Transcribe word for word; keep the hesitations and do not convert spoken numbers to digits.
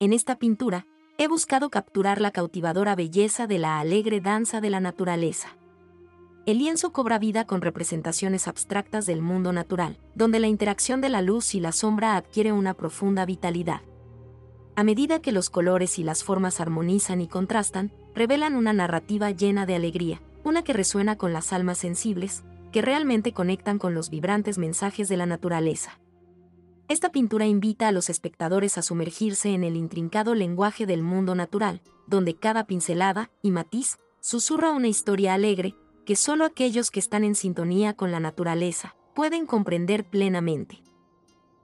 En esta pintura, he buscado capturar la cautivadora belleza de la alegre danza de la naturaleza. El lienzo cobra vida con representaciones abstractas del mundo natural, donde la interacción de la luz y la sombra adquiere una profunda vitalidad. A medida que los colores y las formas armonizan y contrastan, revelan una narrativa llena de alegría, una que resuena con las almas sensibles, que realmente conectan con los vibrantes mensajes de la naturaleza. Esta pintura invita a los espectadores a sumergirse en el intrincado lenguaje del mundo natural, donde cada pincelada y matiz susurra una historia alegre que solo aquellos que están en sintonía con la naturaleza pueden comprender plenamente.